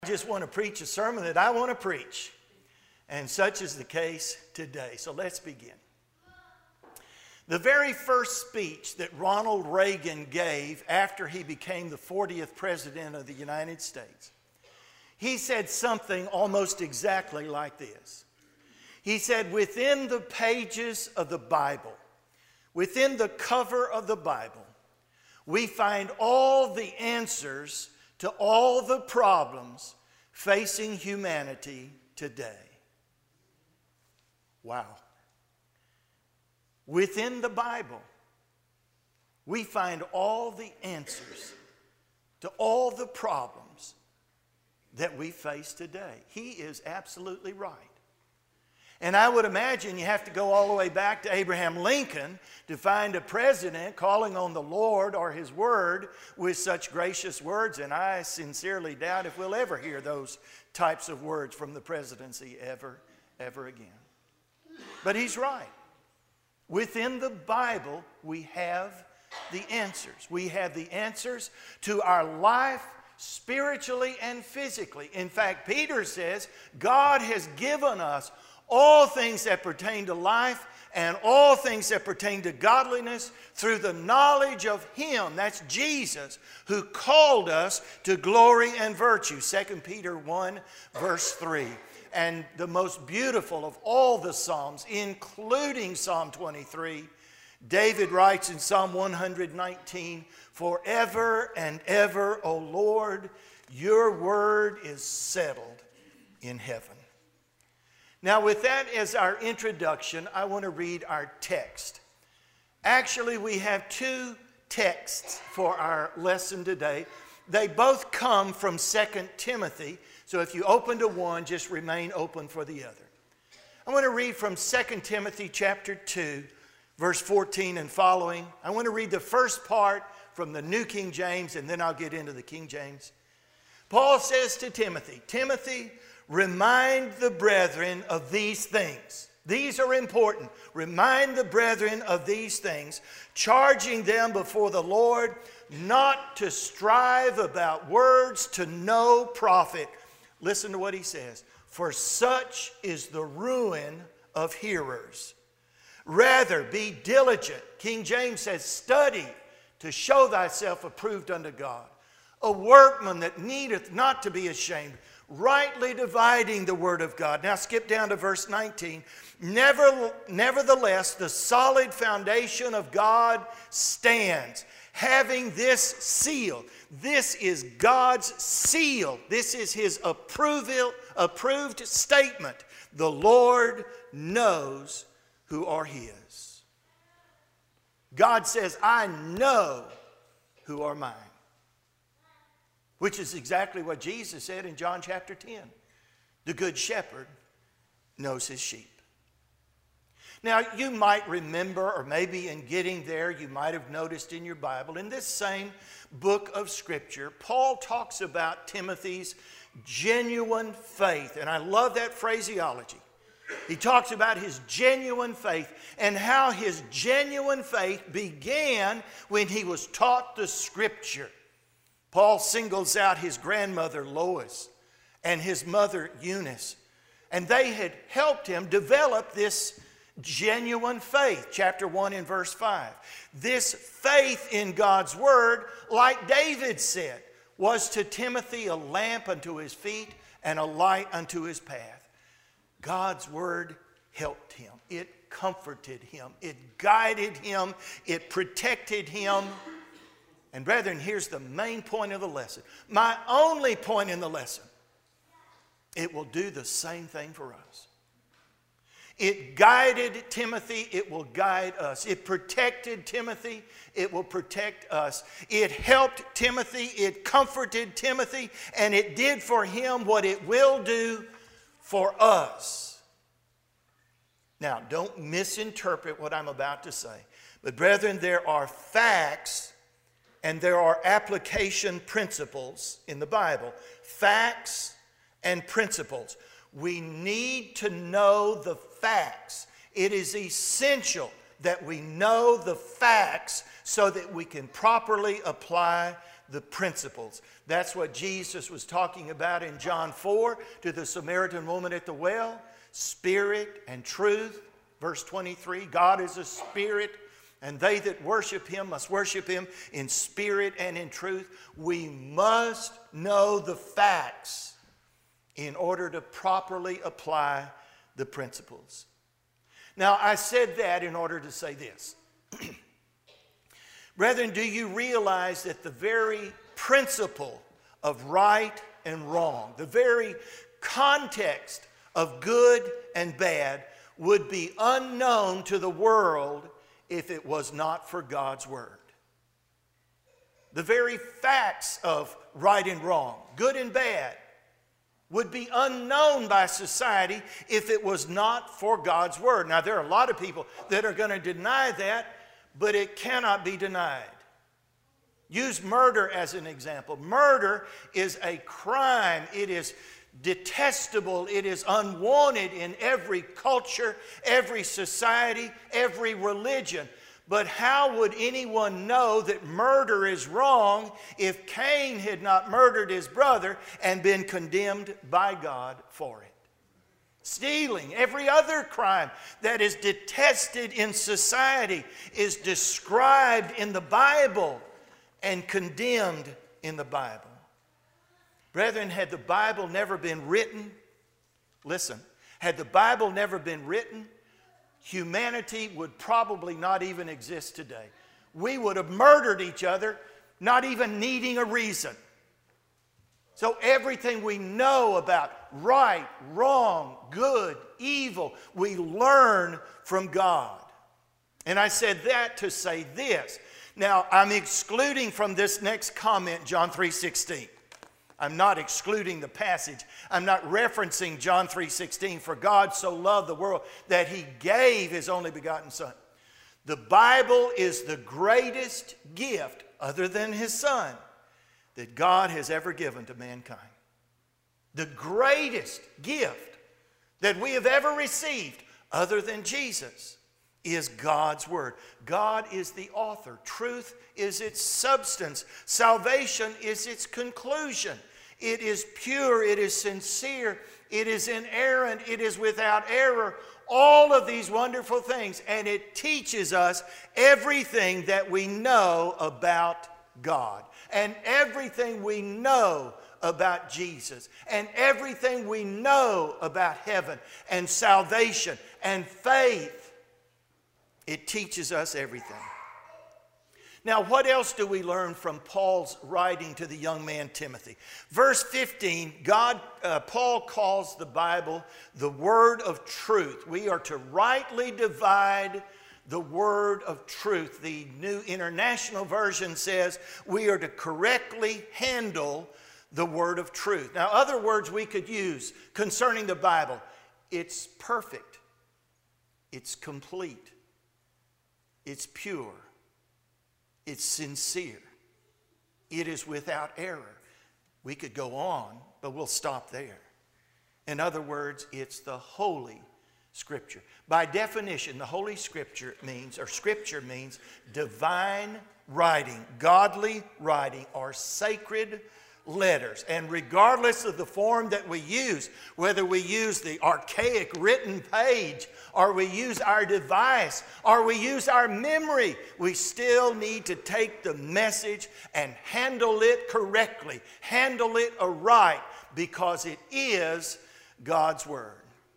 I just want to preach a sermon that I want to preach. And such is the case today. So let's begin. The very first speech that Ronald Reagan gave after he became the 40th President of the United States, he said something almost exactly like this. He said, within the pages of the Bible, within the cover of the Bible, we find all the answers to all the problems facing humanity today. Wow. Within the Bible, we find all the answers to all the problems that we face today. He is absolutely right. And I would imagine you have to go all the way back to Abraham Lincoln to find a president calling on the Lord or His Word with such gracious words. And I sincerely doubt if we'll ever hear those types of words from the presidency ever again. But he's right. Within the Bible, we have the answers. We have the answers to our life spiritually and physically. In fact, Peter says, God has given us all things that pertain to life and all things that pertain to godliness through the knowledge of Him, that's Jesus, who called us to glory and virtue. 2 Peter 1 verse 3. And the most beautiful of all the Psalms, including Psalm 23, David writes in Psalm 119, forever and ever, O Lord, your word is settled in heaven. Now, with that as our introduction, I want to read our text. Actually, we have two texts for our lesson today. They both come from 2 Timothy. So if you open to one, just remain open for the other. I want to read from 2 Timothy chapter 2, verse 14 and following. I want to read the first part from the New King James, and then I'll get into the King James. Paul says to Timothy, Timothy, remind the brethren of these things. These are important. Remind the brethren of these things, charging them before the Lord not to strive about words to no profit. Listen to what he says. For such is the ruin of hearers. Rather, be diligent. King James says, study to show thyself approved unto God. A workman that needeth not to be ashamed, rightly dividing the word of God. Now skip down to verse 19. Nevertheless, the solid foundation of God stands, having this seal. This is God's seal. This is His approved statement. The Lord knows who are His. God says, I know who are mine. Which is exactly what Jesus said in John chapter 10. The good shepherd knows his sheep. Now, you might remember, or maybe in getting there, you might have noticed in your Bible, in this same book of Scripture, Paul talks about Timothy's genuine faith. And I love that phraseology. He talks about his genuine faith and how his genuine faith began when he was taught the Scripture. Paul singles out his grandmother Lois and his mother Eunice. And they had helped him develop this genuine faith. Chapter 1 and verse 5. This faith in God's word, like David said, was to Timothy a lamp unto his feet and a light unto his path. God's word helped him. It comforted him. It guided him. It protected him. And brethren, here's the main point of the lesson. My only point in the lesson. It will do the same thing for us. It guided Timothy, it will guide us. It protected Timothy, it will protect us. It helped Timothy, it comforted Timothy, and it did for him what it will do for us. Now, don't misinterpret what I'm about to say. But brethren, there are facts and there are application principles in the Bible. Facts and principles. We need to know the facts. It is essential that we know the facts so that we can properly apply the principles. That's what Jesus was talking about in John 4 to the Samaritan woman at the well. Spirit and truth. Verse 23, God is a spirit, and they that worship him must worship him in spirit and in truth. We must know the facts in order to properly apply the principles. Now, I said that in order to say this. Brethren, do you realize that the very principle of right and wrong, the very context of good and bad, would be unknown to the world if it was not for God's Word? The very facts of right and wrong, good and bad, would be unknown by society if it was not for God's Word. Now, there are a lot of people that are going to deny that, but it cannot be denied. Use murder as an example. Murder is a crime. It is detestable. It is unwanted in every culture, every society, every religion. But how would anyone know that murder is wrong if Cain had not murdered his brother and been condemned by God for it? Stealing, every other crime that is detested in society is described in the Bible and condemned in the Bible. Brethren, had the Bible never been written, listen, had the Bible never been written, humanity would probably not even exist today. We would have murdered each other, not even needing a reason. So everything we know about right, wrong, good, evil, we learn from God. And I said that to say this. Now, I'm excluding from this next comment John 3:16. I'm not excluding the passage. I'm not referencing John 3:16. For God so loved the world that he gave his only begotten Son. The Bible is the greatest gift, other than his Son, that God has ever given to mankind. The greatest gift that we have ever received, other than Jesus, is God's Word. God is the author. Truth is its substance. Salvation is its conclusion. It is pure, it is sincere, it is inerrant, it is without error. All of these wonderful things. And it teaches us everything that we know about God. And everything we know about Jesus. And everything we know about heaven and salvation and faith. It teaches us everything. Now, what else do we learn from Paul's writing to the young man Timothy? Verse 15, Paul calls the Bible the word of truth. We are to rightly divide the word of truth. The New International Version says we are to correctly handle the word of truth. Now, other words we could use concerning the Bible: it's perfect, it's complete, it's pure, it's sincere, it is without error. We could go on, but we'll stop there. In other words, it's the Holy Scripture. By definition, the Holy Scripture means divine writing, godly writing, or sacred letters. And regardless of the form that we use, whether we use the archaic written page, or we use our device, or we use our memory, we still need to take the message and handle it correctly, handle it aright, because it is God's Word.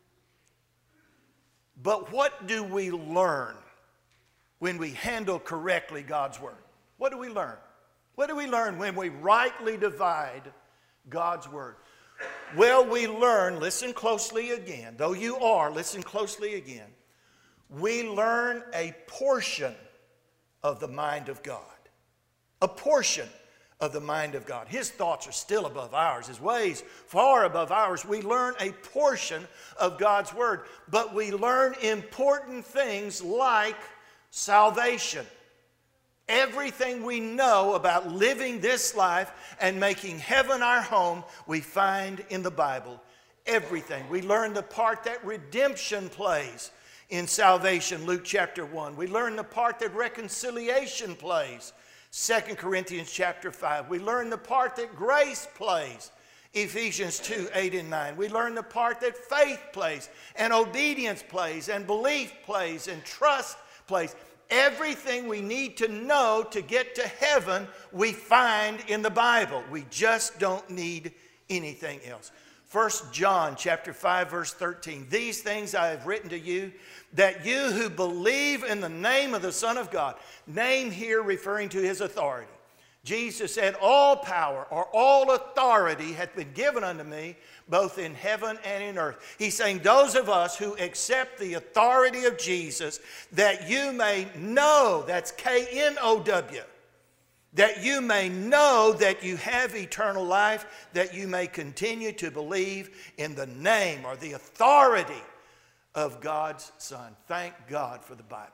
But what do we learn when we handle correctly God's Word? What do we learn? What do we learn when we rightly divide God's Word? Well, we learn, listen closely again, though you are, listen closely again. We learn a portion of the mind of God. A portion of the mind of God. His thoughts are still above ours. His ways far above ours. We learn a portion of God's Word, but we learn important things like salvation. Everything we know about living this life and making heaven our home, we find in the Bible. Everything. We learn the part that redemption plays in salvation, Luke chapter 1. We learn the part that reconciliation plays, 2 Corinthians chapter 5. We learn the part that grace plays, Ephesians 2, 8 and 9. We learn the part that faith plays, and obedience plays, and belief plays, and trust plays. Everything we need to know to get to heaven, we find in the Bible. We just don't need anything else. 1 John chapter 5, verse 13. These things I have written to you, that you who believe in the name of the Son of God, name here referring to his authority. Jesus said, all power or all authority hath been given unto me, both in heaven and in earth. He's saying those of us who accept the authority of Jesus, that you may know, that's K-N-O-W, that you may know that you have eternal life, that you may continue to believe in the name or the authority of God's Son. Thank God for the Bible.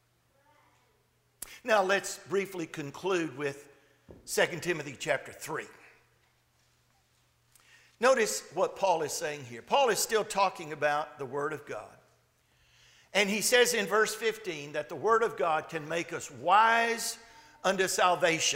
Now let's briefly conclude with 2 Timothy chapter 3. Notice what Paul is saying here. Paul is still talking about the Word of God. And he says in verse 15 that the Word of God can make us wise unto salvation.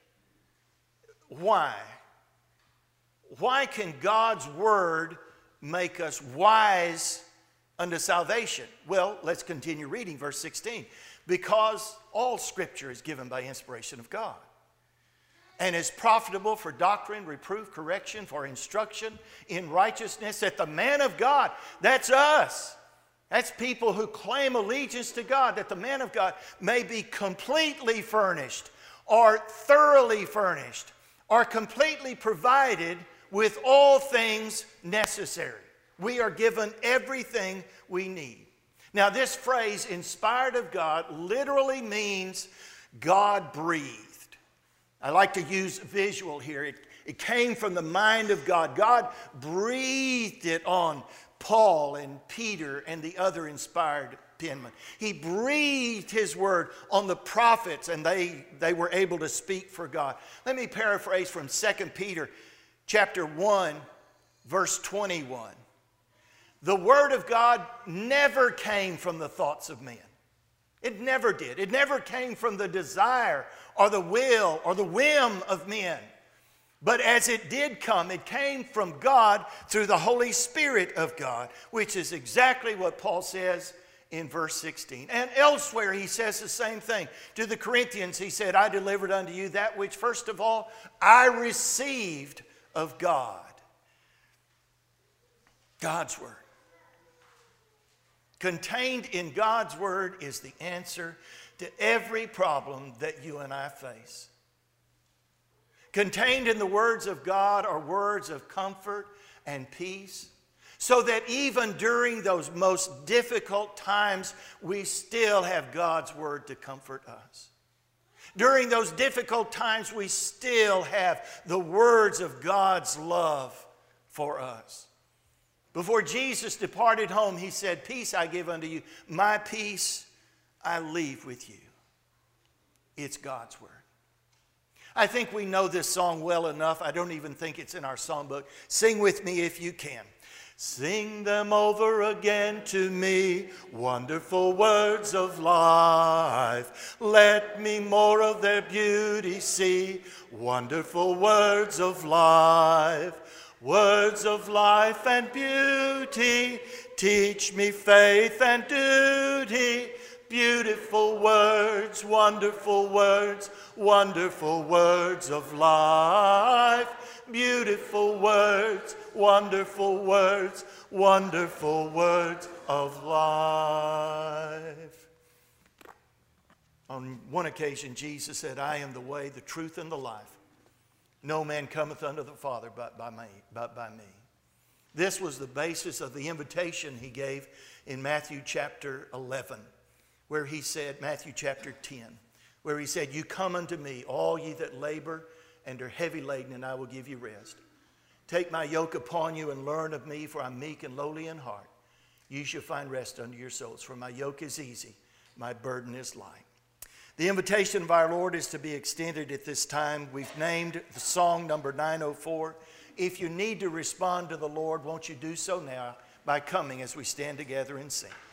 Why? Why can God's Word make us wise unto salvation? Well, let's continue reading verse 16. Because all Scripture is given by inspiration of God, and is profitable for doctrine, reproof, correction, for instruction in righteousness, that the man of God, that's us, that's people who claim allegiance to God, that the man of God may be completely furnished, or thoroughly furnished, or completely provided with all things necessary. We are given everything we need. Now this phrase, inspired of God, literally means God breathed. I like to use visual here. It came from the mind of God. God breathed it on Paul and Peter and the other inspired penmen. He breathed his word on the prophets, and they were able to speak for God. Let me paraphrase from 2 Peter chapter 1, verse 21. The word of God never came from the thoughts of men. It never did. It never came from the desire or the will or the whim of men. But as it did come, it came from God through the Holy Spirit of God, which is exactly what Paul says in verse 16. And elsewhere he says the same thing. To the Corinthians he said, I delivered unto you that which first of all I received of God. God's word. Contained in God's word is the answer to every problem that you and I face. Contained in the words of God are words of comfort and peace, so that even during those most difficult times, we still have God's word to comfort us. During those difficult times, we still have the words of God's love for us. Before Jesus departed home, he said, peace I give unto you, my peace I leave with you. It's God's word. I think we know this song well enough. I don't even think it's in our songbook. Sing with me if you can. Sing them over again to me, wonderful words of life. Let me more of their beauty see, wonderful words of life. Words of life and beauty, teach me faith and duty. Beautiful words, wonderful words, wonderful words of life. Beautiful words, wonderful words, wonderful words of life. On one occasion, Jesus said, I am the way, the truth, and the life. No man cometh unto the Father but by me. This was the basis of the invitation he gave in Matthew chapter 11, where he said, Matthew chapter 10, where he said, you come unto me, all ye that labor and are heavy laden, and I will give you rest. Take my yoke upon you and learn of me, for I'm meek and lowly in heart. You shall find rest unto your souls, for my yoke is easy, my burden is light. The invitation of our Lord is to be extended at this time. We've named the song number 904. If you need to respond to the Lord, won't you do so now by coming as we stand together and sing.